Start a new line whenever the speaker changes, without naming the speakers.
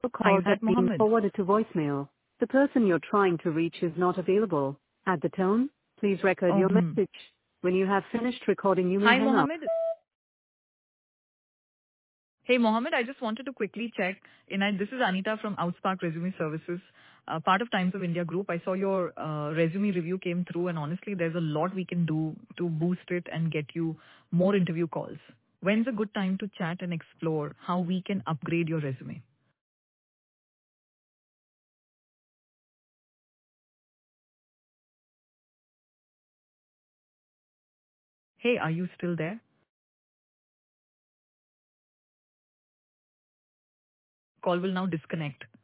Your
Hi,
call
is
has
that
been
Mohammed?
forwarded to voicemail. The person you're trying to reach is not available. At the tone, please record
Oh,
your message. When you have finished recording, you may
Hi,
hang up.
Mohammed. Hey, Mohammed, I just wanted to quickly check. This is Anita from Outspark Resume Services, part of Times of India Group. I saw your resume review came through, and honestly, there's a lot we can do to boost it and get you more interview calls. When's a good time to chat and explore how we can upgrade your resume? Hey, are you still there? Call will now disconnect.